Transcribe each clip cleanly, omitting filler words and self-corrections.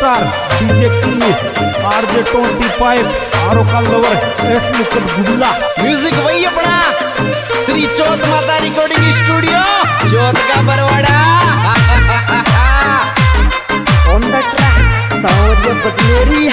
Star DJ king RJ 25 आरो का lover S मुकुट गुडला म्यूजिक वही अपना श्री चौथ माता रिकॉर्डिंग स्टूडियो चौथ का बरवाड़ा ऑन द ट्रैक सौर्य बजनेरी।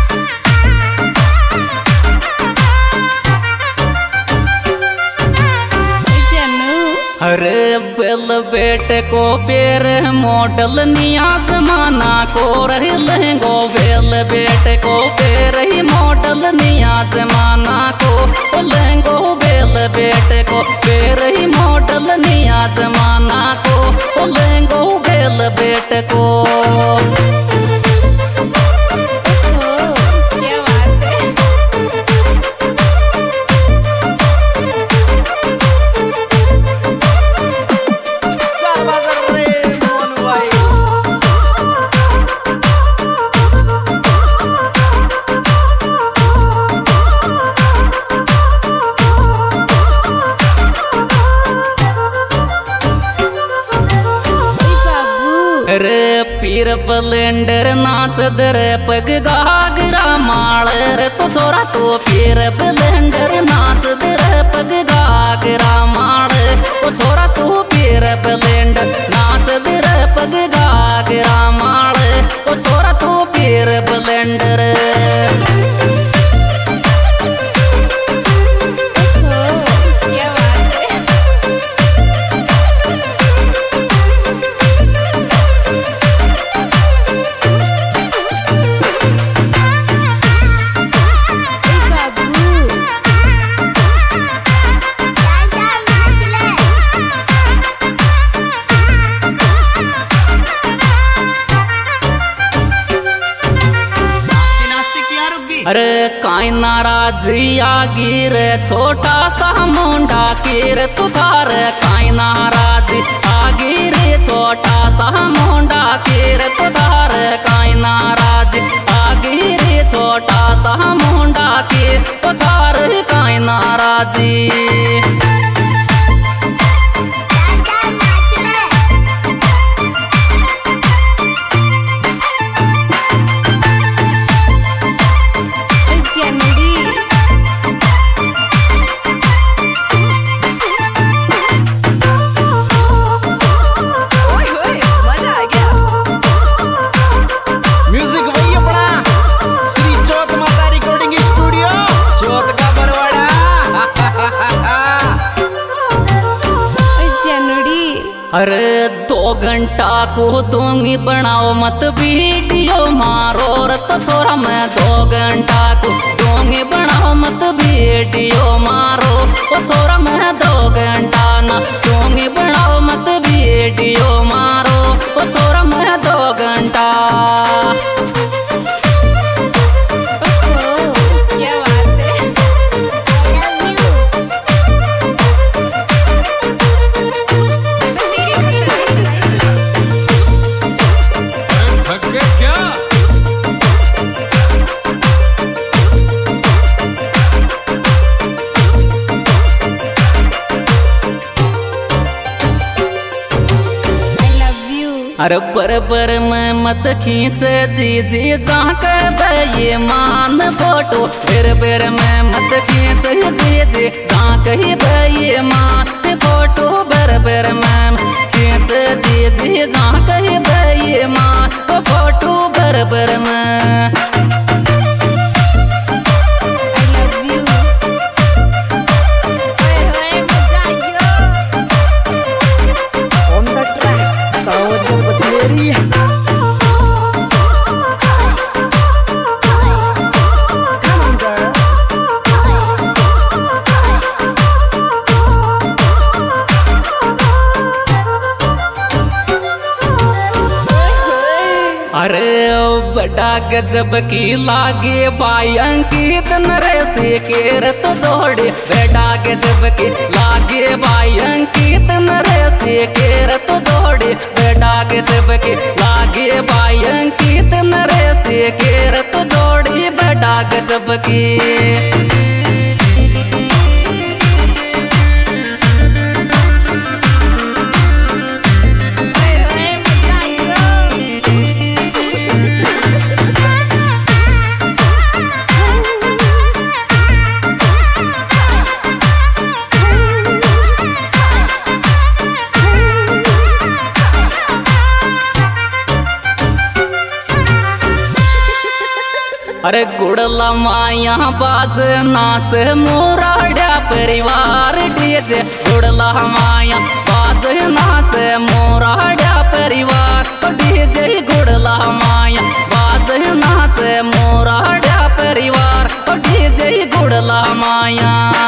अरे बेल बेटे को पेर मॉडल निया जमाना को रही लहंगो बेल बेटे को पेर ही मॉडल निया जमाना को लहंगो बेल बेटे को पेर ही मॉडल निया जमाना को लहंगो बेल बेटे को। रे पीर ब्लेंडर नाच दरे पग गागरा माल रे तो छोरा तो पीर ब्लेंडर नाच दरे पग गागरा माल तो छोरा तो पीर ब्लेंडर नाच दरे पग गागरा माल तो छोरा तो पीर ब्लेंडर। अरे काई नाराजी आगी रे छोटा सा मुंडा कीर तुधार काई नाराजी आगी रे छोटा सा मुंडा कीर तुधार काई नाराजी आगी रे छोटा सा मुंडा कीर तुधार काई नाराजी। अरे 2 घंटा को दूंगी बनाओ मत वीडियो मारो रत छोरा मैं 2 घंटा को दूंगी बनाओ मत वीडियो मारो ओ छोरा मैं 2 घंटा ना दूंगी बनाओ मत वीडियो मारो ओ छोरा मैं 2 घंटा। अरे बरबर में मत खींच जी जी जाक ये मान फोटो फिर बेर में मत खींच जी जी जाक ही ये मान फोटो बरबर में खींच जी जी जाक ही ये मान फोटो बरबर में। अरे बड़ा गजब की लागे बाई अंकित नरेश केर तो जोड़े बड़ा गजब की लागे बाई अंकित नरेश केर तो जोड़े बड़ा गजब की लागे बाई अंकित नरेश केर तो जोड़ी बड़ा गजब की। अरे गुड़ला माया बाज नाच मोराड़ा परिवार डीजे गुड़ला माया बाज नाच मोराड़ा परिवार डीजे गुड़ला माया बाज नाच मोराड़ा परिवार डीजे गुड़ला माया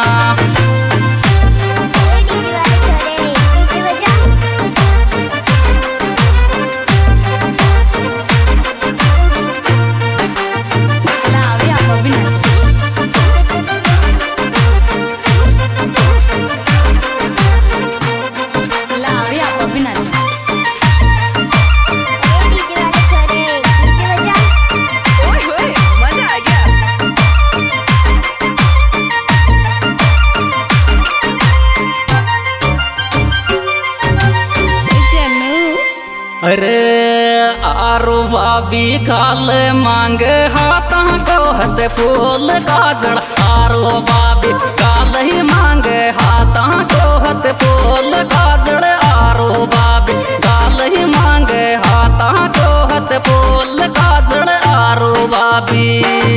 अरे आरो भाभी काल मांगे हाथा को हत फूल गाजर आरो भाभी काल ही मांगे हाथा को हत फूल गाजर आरो भाभी काल ही मांगे हाथा को हत फूल गाजर आरो भाभी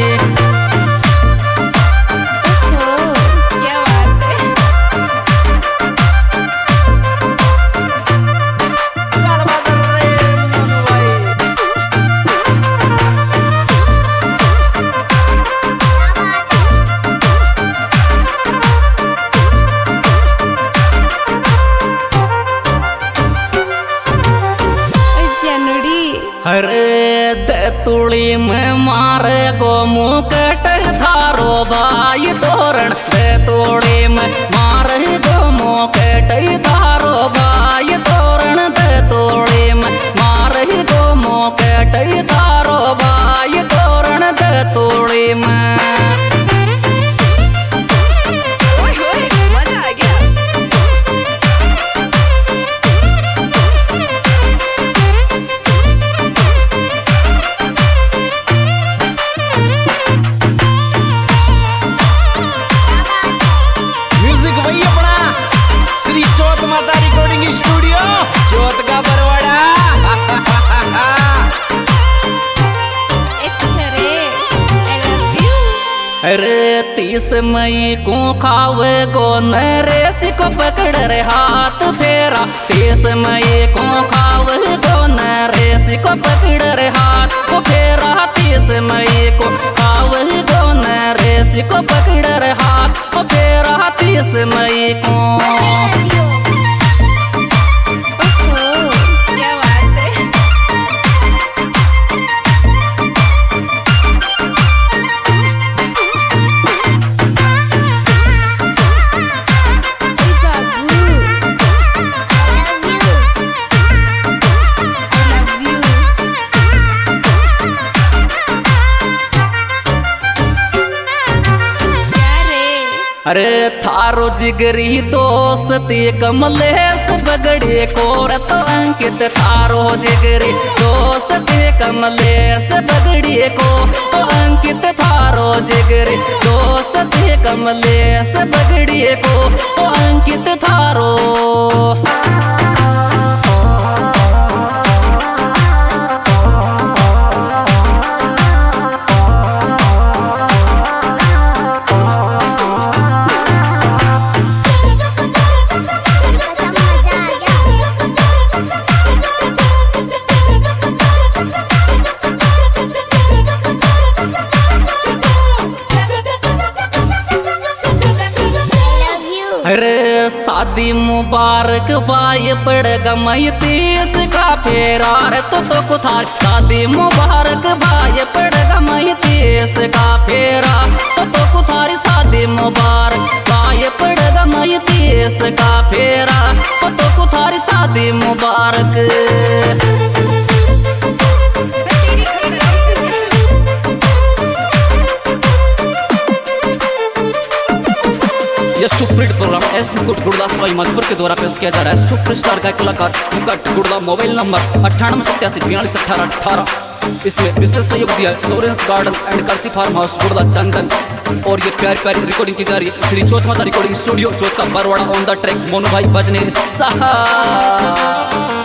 अरे तुड़ी में मारे गो मुकट थारो भाई तोरण तुड़ी में मारे गो मुकट थारो भाई तोरण तुड़ी में मारे गो मुकट थारो भाई तोरण तुड़ी में स्टूडियो जोत का बरवाड़ा अरे 30 मई को खावे गो नरेसी को पकड़ रे हाथ फेरा 30 मई को खावे गो नरेसी को पकड़ रे हाथ को फेरा 30 मई को खावे गो नरेसी को पकड़ रे हाथ को फेरा 30 मई को अरे थारो जिगरी दोस्ती कमलेश बगड़े कोरत अंकित थारो जिगरी दोस्ती कमलेश बगड़े को तो अंकित थारो जिगरी दोस्ती कमलेश बगड़े को तो अंकित थारो अरे शादी मुबारक बाय पड़ेगा मई 30 का फेरा रे तो कुथार शादी मुबारक बाय पड़ेगा मई 30 का फेरा तो कुथारी शादी मुबारक बाय पड़ेगा मई 30 का फेरा तो कुथारी शादी मुबारक यह सुपरहिट प्रोग्राम एस मुकुट गुड़दा सवाई माधोपुर के द्वारा पेश किया जा रहा है। सुपरस्टार का कलाकार मुकुट गुड़दा। Mobile number 9887824218। इसमें विशेष सहयोग दिया लॉरेंस गार्डन एंड कर्सी फार्म हाउस गुड़दा चंदन। और ये प्यारी प्यारी रिकॉर्डिंग की जा रही है श्री चौथ माता रिकॉर्डिंग स्टूडियो चौथ का Barwara. On the track Monu भाई बजनेरी साहब।